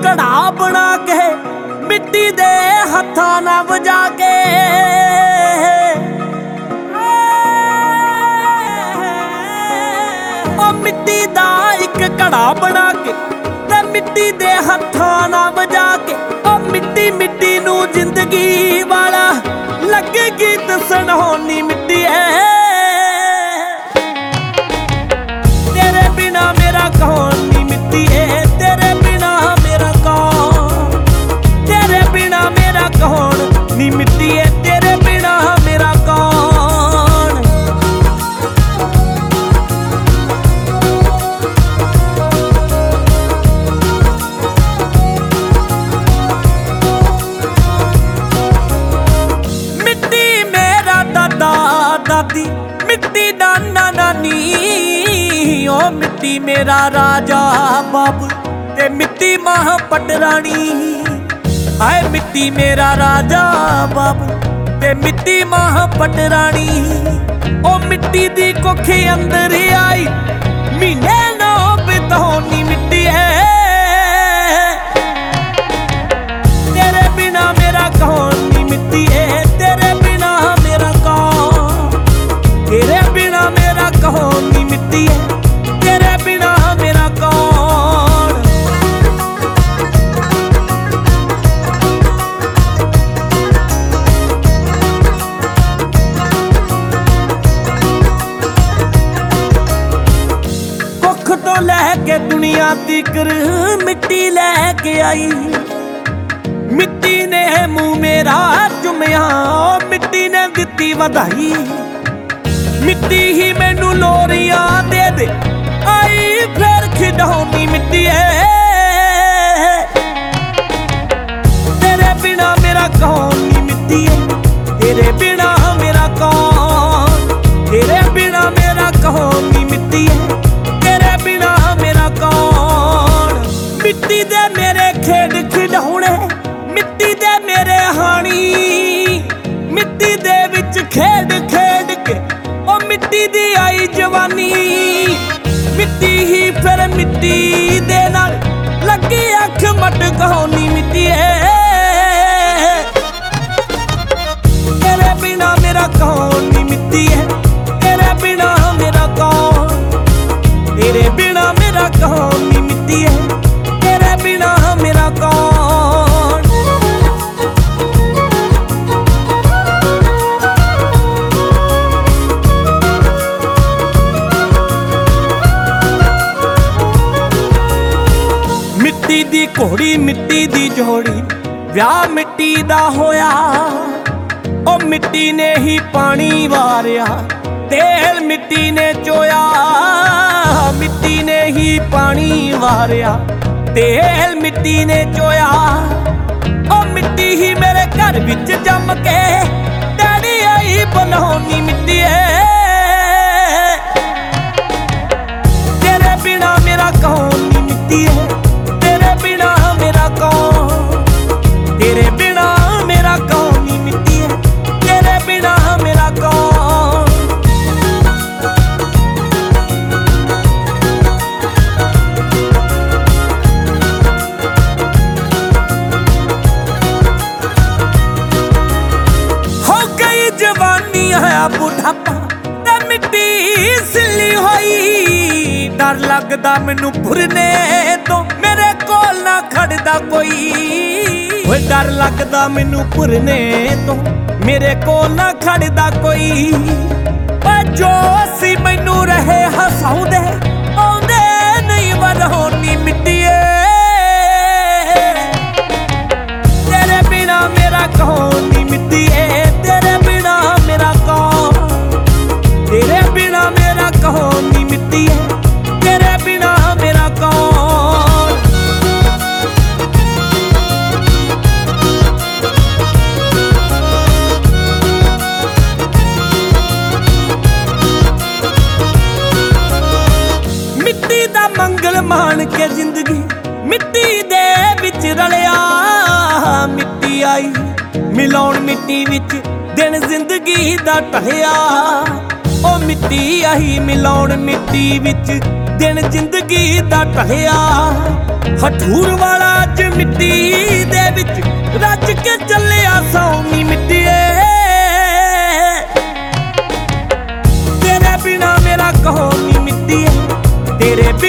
ਘੜਾ ਬਣਾ ਕੇ ਮਿੱਟੀ ਦੇ ਹੱਥਾਂ ਨਾਲ ਵਜਾ ਕੇ। ਉਹ ਮਿੱਟੀ ਦਾ ਇੱਕ ਘੜਾ ਬਣਾ ਕੇ ਤੇ ਮਿੱਟੀ ਦੇ ਹੱਥਾਂ ਨਾਲ ਵਜਾ ਕੇ। ਉਹ ਮਿੱਟੀ ਮਿੱਟੀ ਨੂੰ ਜ਼ਿੰਦਗੀ ਵਾਲਾ ਲੱਗੇ ਗੀਤ ਸੁਣਾਉਣੀ ਮਿੱਟੀ ਐ। ਤੇਰੇ ਬਿਨਾ ਮੇਰਾ ਕੌਣ ਨੀ ਮਿੱਟੀ ਐ, ਤੇਰੇ ਬਿਨਾ ਮੇਰਾ ਕੌਣ, ਤੇਰੇ ਬਿਨਾ ਮੇਰਾ ਕੌਣ ਨੀ ਮਿੱਟੀ ਐ, ਤੇਰੇ ਬਿਨਾ ਮੇਰਾ ਕੌਣ। ਮਿੱਟੀ ਮੇਰਾ ਦਾਦਾ ਦਾਦੀ, ਮਿੱਟੀ ਨਾਨਾ ਨਾਨੀ। ਓ ਮਿੱਟੀ ਮੇਰਾ ਰਾਜਾ ਬਾਬੂ ਤੇ ਮਿੱਟੀ ਮਾਂ ਪਟਰਾਣੀ। ਹਾਏ ਮਿੱਟੀ ਮੇਰਾ ਰਾਜਾ ਬਾਬੂ ਤੇ ਮਿੱਟੀ ਮਾਂ ਪਟਰਾਣੀ। ਓ ਮਿੱਟੀ ਦੀ ਕੁੱਖ ਅੰਦਰ ਆਈ ਮਹੀਨੇ ਨੌ ਬਿਤਾਉਣੀ ਮਿੱਟੀ ਐ। ਤੇਰੇ ਬਿਨਾ ਮੇਰਾ ਕੌਣ ਨੀ ਮਿੱਟੀ ਐ, ਤੇਰੇ ਬਿਨਾ ਮੇਰਾ ਕੌਣ, ਤੇਰੇ ਬਿਨਾ ਮੇਰਾ ਕੌਣ ਨੀ ਮਿੱਟੀ ਐ, ਤੇਰੇ ਬਿਨਾ ਮੇਰਾ ਕੌਣ। ਕੁੱਖ ਤੋਂ ਲੈ ਕੇ ਦੁਨੀਆ ਤੀਕਰ ਮਿੱਟੀ ਲੈ ਕੇ ਆਈ। ਮਿੱਟੀ ਨੇ ਮੂੰਹ ਮੇਰਾ ਚੁੰਮਿਆ, ਮਿੱਟੀ ਨੇ ਦਿੱਤੀ ਵਧਾਈ। ਮਿੱਟੀ ਹੀ ਮੈਨੂੰ ਲੋਰੀਆਂ ਦੇ ਦੇ ਆਈ ਫਿਰ ਖਿਡਾਉਣੀ ਮਿੱਟੀ ਐ। ਤੇਰੇ ਬਿਨਾ ਮੇਰਾ ਕੌਣ ਨੀ ਮਿੱਟੀ ਐ, ਤੇਰੇ ਬਿਨਾ ਮੇਰਾ ਕੌਣ, ਤੇਰੇ ਬਿਨਾ ਮੇਰਾ ਕੌਣ ਨੀ ਮਿੱਟੀ ਐ, ਤੇਰੇ ਬਿਨਾ ਮੇਰਾ ਕੌਣ। ਮਿੱਟੀ ਦੇ ਮੇਰੇ ਖੇਡ ਖਿਡਾਉਣੇ, ਮਿੱਟੀ ਦੇ ਮੇਰੇ ਹਾਣੀ। ਮਿੱਟੀ ਦੇ ਵਿੱਚ ਖੇਡ ਖੇਡ ਕੇ ਉਹ ਮਿੱਟੀ ਦੀ ਆਈ ਜਵਾਨੀ। ਮਿੱਟੀ ਹੀ ਫਿਰ ਮਿੱਟੀ ਦੇ ਨਾਲ ਲੱਗੀ ਅੱਖ ਮਟਕਾਉਣੀ ਮਿੱਟੀ ਐ। ਤੇਰੇ ਬਿਨਾ ਮੇਰਾ ਕੌਣ ਨੀ ਮਿੱਟੀ ਐ, ਤੇਰੇ ਬਿਨਾ ਮੇਰਾ ਕੌਣ, ਤੇਰੇ ਬਿਨਾ ਮੇਰਾ ਕੌਣ ਨੀ ਮਿੱਟੀ ਐ, ਤੇਰੇ ਬਿਨਾ ਮੇਰਾ ਕੌਣ। ਮਿੱਟੀ ਦੀ ਘੋੜੀ ਮਿੱਟੀ ਦੀ ਜੋੜੀ, ਵਿਆਹ ਮਿੱਟੀ ਦਾ ਹੋਇਆ। ਉਹ ਮਿੱਟੀ ਨੇ ਹੀ ਪਾਣੀ ਵਾਰਿਆ, ਤੇਲ ਮਿੱਟੀ ਨੇ ਚੋਇਆ। ਮਿੱਟੀ ਨੇ ਹੀ ਪਾਣੀ ਵਾਰਿਆ, ਤੇਲ ਮਿੱਟੀ ਨੇ ਚੋਇਆ। ਉਹ ਮਿੱਟੀ ਹੀ ਮੇਰੇ ਘਰ ਵਿੱਚ ਜੰਮ ਕੇ ਡੈਡੀ ਆਈ ਬਣਾਉਣੀ ਮਿੱਟੀ ਐ। ਤੇਰੇ ਬਿਨਾ ਮੇਰਾ ਕੌਣ ਨੀ ਮਿੱਟੀ ਐ, ਤੇਰੇ ਬਿਨਾ ਮੇਰਾ ਕੌਣ, ਤੇਰੇ ਬਿਨਾ ਮੇਰਾ ਕੌਣ ਨੀ ਮਿੱਟੀ ਐ, ਤੇਰੇ ਬਿਨਾ ਮੇਰਾ ਕੌਣ। ਹੋ ਗਈ ਜਵਾਨੀ ਹੈ ਬੁਢਾਪਾ ਤੇ ਮਿੱਟੀ ਸਿੱਲੀ ਹੋਈ। ਡਰ ਲੱਗਦਾ ਮੈਨੂੰ ਭੁਰਨੇ ਤੋਂ ਮੇਰੇ ਕੋਲ ਨਾ ਖੜਦਾ ਕੋਈ। ਓਏ ਡਰ ਲੱਗਦਾ ਮੈਨੂੰ ਭੁਰਨੇ ਤੋਂ ਮੇਰੇ ਕੋਲ ਨਾ ਖੜਦਾ ਕੋਈ। ਓ ਜੋ ਸੀ ਮੈਨੂੰ ਰਹੇ ਹਸਾਉਂਦੇ ਆਉਂਦੇ ਨਹੀਂ ਵਧਾਉਣੀ ਮਿੱਟੀ ਐ। ਤੇਰੇ ਬਿਨਾ ਮੇਰਾ ਕੌਣ ਨੀ ਮਿੱਟੀ ਐ, ਤੇਰੇ ਬਿਨਾ ਮੇਰਾ ਕੌਣ, ਤੇਰੇ ਬਿਨਾ ਮੇਰਾ ਕੌਣ ਨੀ ਮਿੱਟੀ ਐ, ਤੇਰੇ ਬਿਨਾ ਮੇਰਾ ਕੌਣ। ਮਿੱਟੀ ਦਾ ਮੰਗਲ ਮਾਣ ਕੇ ਜ਼ਿੰਦਗੀ ਮਿੱਟੀ ਦੇ ਵਿੱਚ ਰਲਿਆ। ਮਿੱਟੀ ਆਈ ਮਿਲਾਉਣ ਮਿੱਟੀ ਵਿੱਚ ਦਿਨ ਜ਼ਿੰਦਗੀ ਦਾ ਢਲਿਆ। ਉਹ ਮਿੱਟੀ ਆਈ ਮਿਲਾਉਣ ਮਿੱਟੀ ਵਿੱਚ ਦਿਨ ਜ਼ਿੰਦਗੀ ਦਾ ਢਲਿਆ। ਹਠੂਰ ਵਾਲਾ ਅੱਜ ਸੌ ਨੀ ਮਿੱਟੀਏ ਤੇਰੇ ਬਿਨਾ ਮੇਰਾ ਕੌਣ ਨੀ ਮਿੱਟੀਏ ਤੇਰੇ